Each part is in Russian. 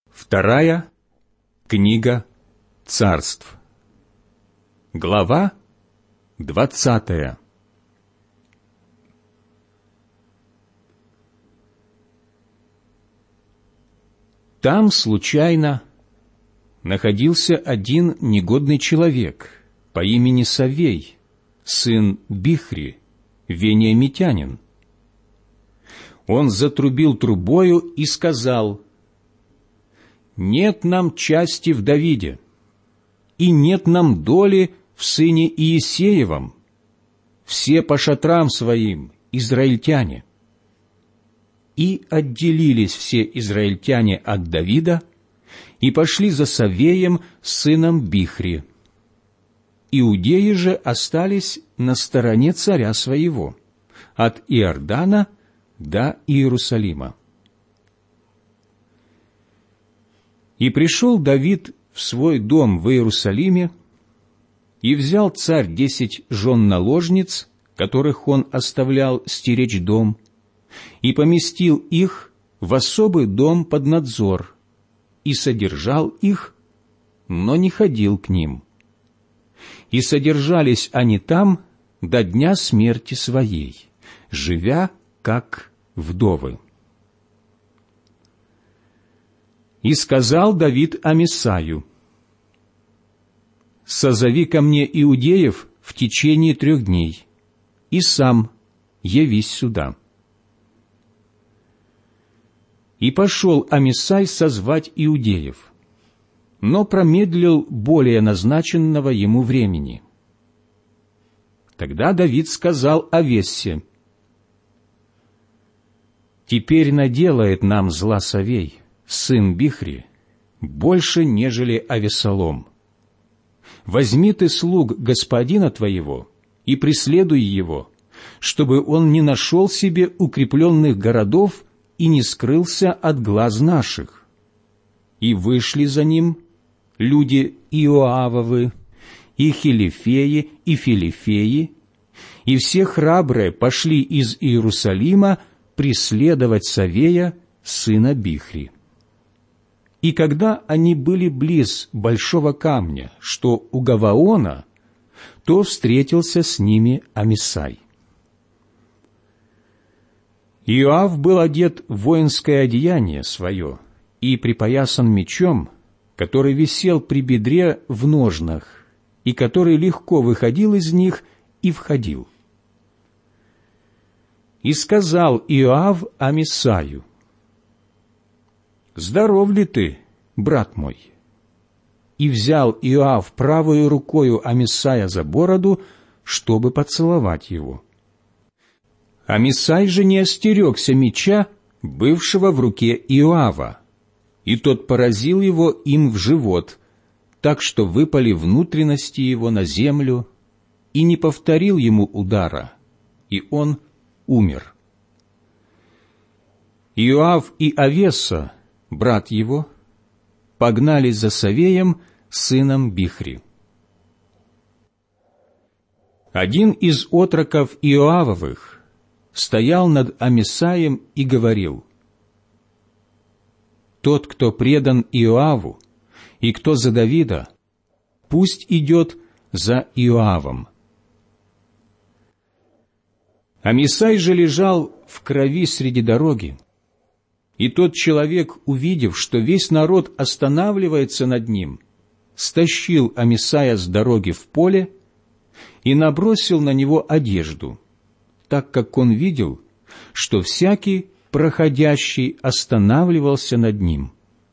Вторая книга Царств. Глава 20. Там случайно находился один негодный человек по имени Савей, сын Бихри, вениамитянин. Он затрубил трубою и сказал: «Нет нам части в Давиде, и нет нам доли в сыне Иисеевом. Все по шатрам своим, израильтяне». И отделились все израильтяне от Давида и пошли за Савеем, сыном Бихри. Иудеи же остались на стороне царя своего, от Иордана до Иерусалима. И пришел Давид в свой дом в Иерусалиме, и взял царь 10 жен-наложниц, которых он оставлял стеречь дом, и поместил их в особый дом под надзор, и содержал их, но не ходил к ним. И содержались они там до дня смерти своей, живя как вдовы. И сказал Давид Амисаю: «Созови ко мне иудеев в течение 3 дней, и сам явись сюда». И пошел Амисай созвать иудеев, но промедлил более назначенного ему времени. Тогда Давид сказал Авессе: «Теперь наделает нам зла Савей, сын Бихри, больше, нежели Авессалом. Возьми ты слуг господина твоего и преследуй его, чтобы он не нашел себе укрепленных городов и не скрылся от глаз наших». И вышли за ним люди Иоавовы, и Хилифеи, и Филифеи, и все храбрые пошли из Иерусалима преследовать Савея, сына Бихри. И когда они были близ большого камня, что у Гаваона, то встретился с ними Амисай. Иоав был одет в воинское одеяние свое и припоясан мечом, который висел при бедре в ножнах, и который легко выходил из них и входил. И сказал Иоав Амисаю: «Здоров ли ты, брат мой?» И взял Иоав правою рукою Амисая за бороду, чтобы поцеловать его. Амисай же не остерегся меча, бывшего в руке Иоава, и тот поразил его им в живот, так что выпали внутренности его на землю, и не повторил ему удара, и он умер. Иоав и Авесса, брат его, погнались за Савеем, сыном Бихри. Один из отроков Иоавовых стоял над Амисаем и говорил: «Тот, кто предан Иоаву, и кто за Давида, пусть идет за Иоавом». Амисай же лежал в крови среди дороги, и тот человек, увидев, что весь народ останавливается над ним, стащил Амисая с дороги в поле и набросил на него одежду, так как он видел, что всякий проходящий останавливался над ним.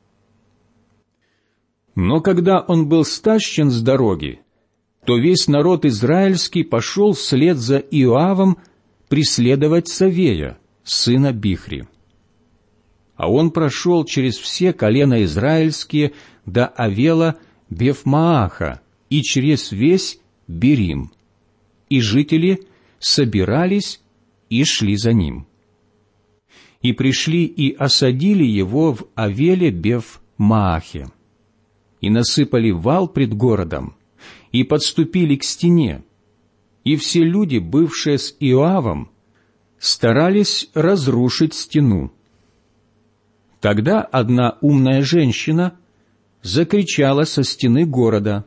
Но когда он был стащен с дороги, то весь народ израильский пошел вслед за Иоавом преследовать Савея, сына Бихри. А он прошел через все колена израильские до Авела Бефмааха и через весь Берим, и жители собирались и шли за ним. И пришли и осадили его в Авеле Бефмаахе, и насыпали вал пред городом, и подступили к стене, и все люди, бывшие с Иоавом, старались разрушить стену. Тогда одна умная женщина закричала со стены города: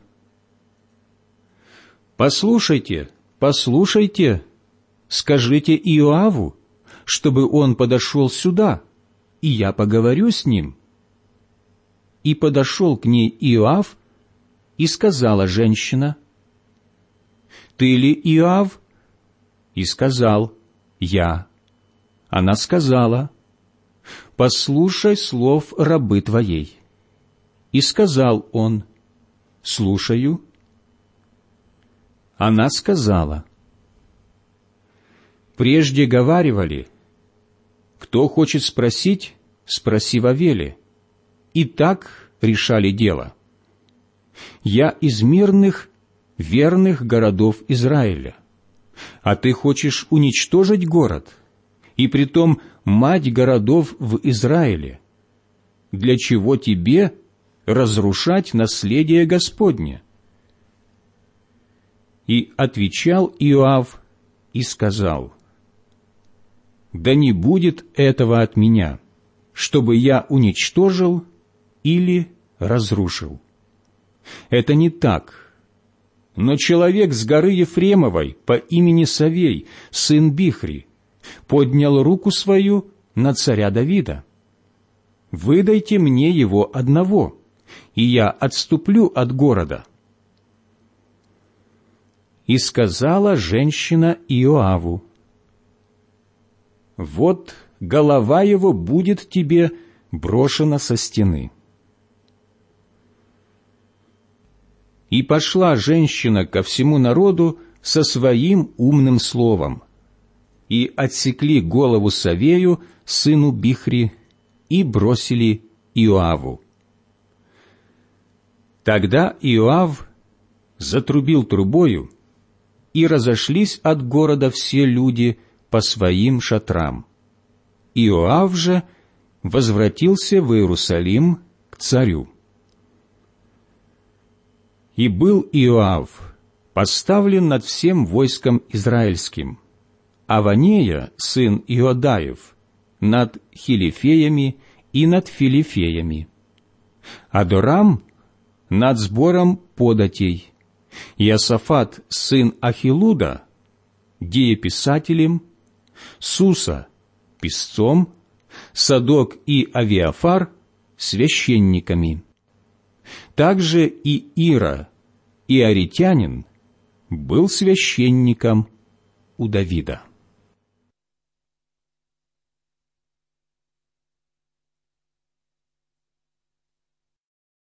«Послушайте, послушайте, скажите Иоаву, чтобы он подошел сюда, и я поговорю с ним». И подошел к ней Иоав, и сказала женщина: «Ты ли Иоав?» И сказал: «Я». Она сказала: «Послушай слов рабы твоей». И сказал он: «Слушаю». Она сказала: «Прежде говаривали: кто хочет спросить, спроси Вавеле». И так решали дело. Я из мирных, верных городов Израиля, а ты хочешь уничтожить город, и притом мать городов в Израиле. Для чего тебе разрушать наследие Господне? И отвечал Иоав и сказал: да не будет этого от меня, чтобы я уничтожил или разрушил. Это не так. Но человек с горы Ефремовой по имени Савей, сын Бихри, поднял руку свою на царя Давида. Выдайте мне его одного, и я отступлю от города. И сказала женщина Иоаву: вот голова его будет тебе брошена со стены. И пошла женщина ко всему народу со своим умным словом, и отсекли голову Савею, сыну Бихри, и бросили Иоаву. Тогда Иоав затрубил трубою, и разошлись от города все люди по своим шатрам. Иоав же возвратился в Иерусалим к царю. И был Иоав поставлен над всем войском израильским, а Ванея, сын Иодаев, над хилифеями и над филифеями, Адорам над сбором податей, Иосафат, сын Ахилуда, дееписателем, Суса писцом, Садок и Авиафар священниками. Также и Ира, иаритянин, был священником у Давида.